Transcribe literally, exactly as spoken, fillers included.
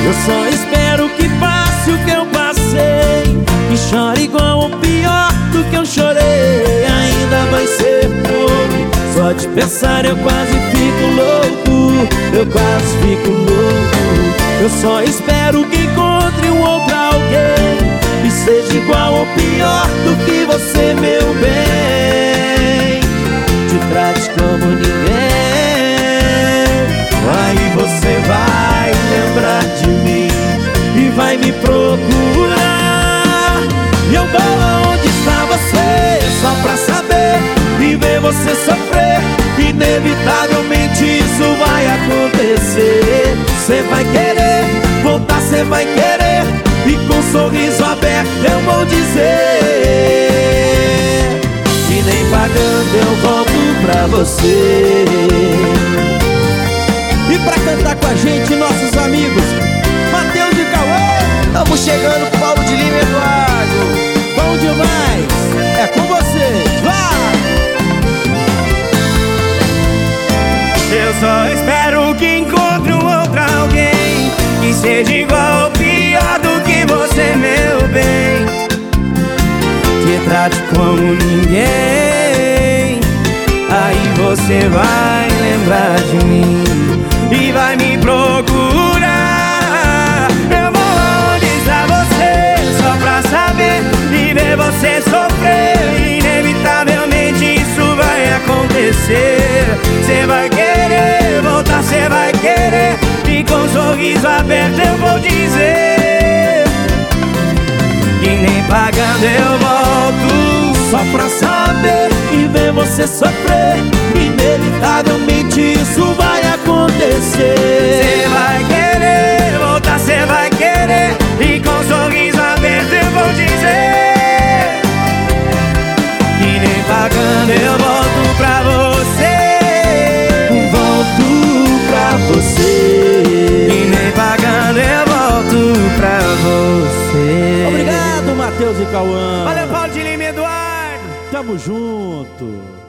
Eu só espero que passe o que eu passei, que chore igual ou pior do que eu chorei. Ainda vai ser pouco, só de pensar eu quase fico louco, eu quase fico louco. Eu só espero que encontre um outro alguém e seja igual ou pior do que você, meu bem, te trate como ninguém. Aí você vai lembrar de mim e vai me procurar, e eu vou aonde está você só pra saber e ver você sofrer. Inevitavelmente isso vai acontecer. Você vai querer voltar, você vai querer, e com um sorriso aberto eu vou dizer que nem pagando eu volto pra você. E pra cantar com a gente, nossos amigos Matheus e Cauã. Tamo chegando, Paulo de Lima e Eduardo. Bom demais, é com vocês, vai! Eu só espero que encontre um outro alguém que seja igual ou pior do que você, meu bem, te trate como ninguém. Aí você vai lembrar de mim e vai me procurar. Eu vou aonde está você só pra saber e ver você sofrer. Inevitavelmente isso vai acontecer. Você vai querer voltar, você vai querer, e com um sorriso aberto eu vou dizer que nem pagando eu volto só pra saber e ver você sofrer. Inevitavelmente isso vai acontecer. Você vai querer voltar, você vai querer, e com um sorriso aberto eu vou dizer que nem pagando eu volto pra você. Volto pra você. Que nem pagando eu volto pra você. Obrigado, Matheus e Cauã. Valeu, Paulo de Lima e Eduardo. Tamo junto.